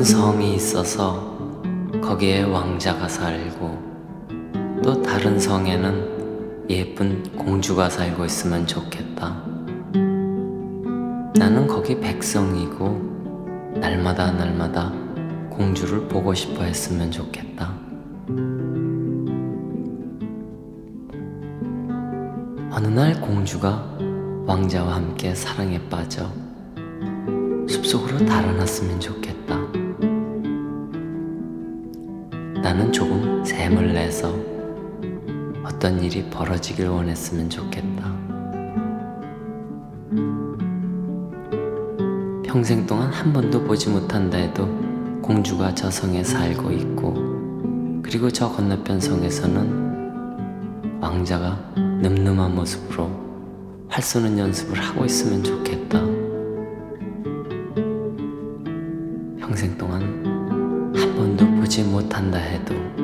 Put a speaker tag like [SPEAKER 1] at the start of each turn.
[SPEAKER 1] 큰 성이 있어서 거기에 왕자가 살고 또 다른 성에는 예쁜 공주가 살고 있으면 좋겠다. 나는 거기 백성이고 날마다 공주를 보고 싶어 했으면 좋겠다. 어느 날 공주가 왕자와 함께 사랑에 빠져 숲속으로 달아났으면 좋겠다. 나는 조금 샘을 내서 어떤 일이 벌어지길 원했으면 좋겠다. 평생 동안 한 번도 보지 못한다 해도 공주가 저 성에 살고 있고, 그리고 저 건너편 성에서는 왕자가 늠름한 모습으로 활 쏘는 연습을 하고 있으면 좋겠다. 평생 동안 한 번도 보지 못한다 해도